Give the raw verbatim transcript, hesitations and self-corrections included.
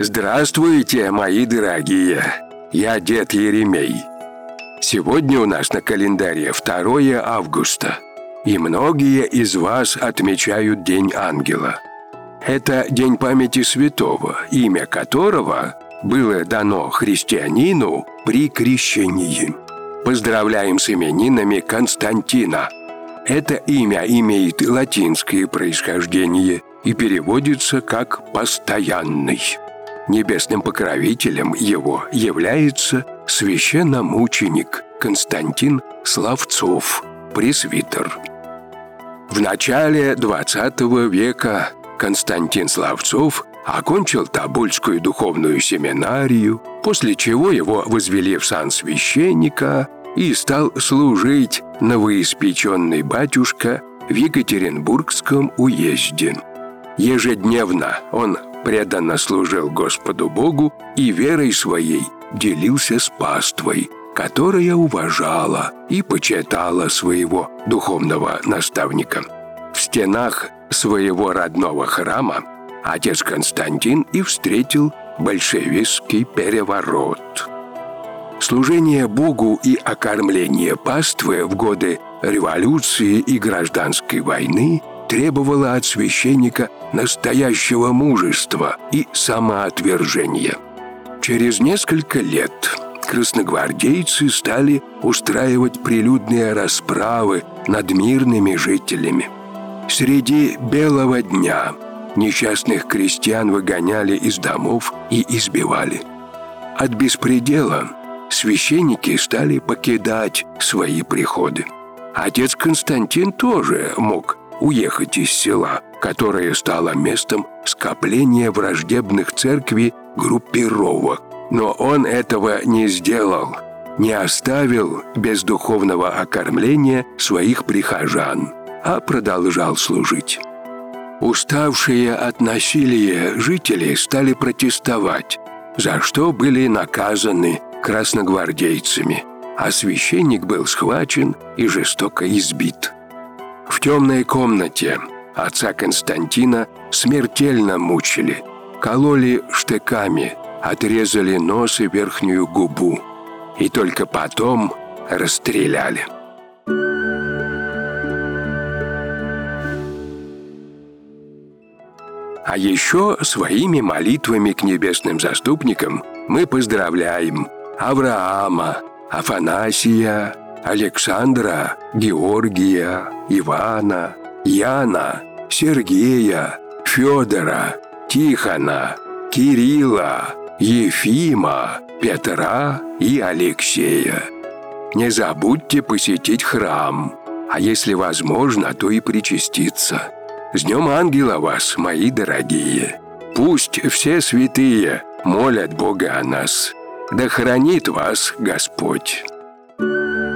Здравствуйте, мои дорогие! Я дед Еремей. Сегодня у нас на календаре второе августа, и многие из вас отмечают День Ангела. Это день памяти святого, имя которого было дано христианину при крещении. Поздравляем с именинами Константина. Это имя имеет латинское происхождение и переводится как «постоянный». Небесным покровителем его является священномученик Константин Славцов, пресвитер. В начале двадцатого века Константин Славцов окончил Тобольскую духовную семинарию, после чего его возвели в сан священника и стал служить новоиспеченный батюшка в Екатеринбургском уезде. Ежедневно он преданно служил Господу Богу и верой своей делился с паствой, которая уважала и почитала своего духовного наставника. В стенах своего родного храма отец Константин и встретил большевистский переворот. Служение Богу и окормление паствы в годы революции и гражданской войны требовало от священника настоящего мужества и самоотвержения. Через несколько лет красногвардейцы стали устраивать прилюдные расправы над мирными жителями. Среди белого дня несчастных крестьян выгоняли из домов и избивали. От беспредела священники стали покидать свои приходы. Отец Константин тоже мог уехать из села, которое стало местом скопления враждебных церкви группировок. Но он этого не сделал, не оставил без духовного окормления своих прихожан, а продолжал служить. Уставшие от насилия жители стали протестовать, за что были наказаны красногвардейцами, а священник был схвачен и жестоко избит. В темной комнате отца Константина смертельно мучили, кололи штыками, отрезали нос и верхнюю губу, и только потом расстреляли. А еще своими молитвами к небесным заступникам мы поздравляем Авраама, Афанасия, Александра, Георгия, Ивана, Яна, Сергея, Федора, Тихона, Кирилла, Ефима, Петра и Алексея. Не забудьте посетить храм, а если возможно, то и причаститься. С Днем Ангела вас, мои дорогие! Пусть все святые молят Бога о нас. Да хранит вас Господь!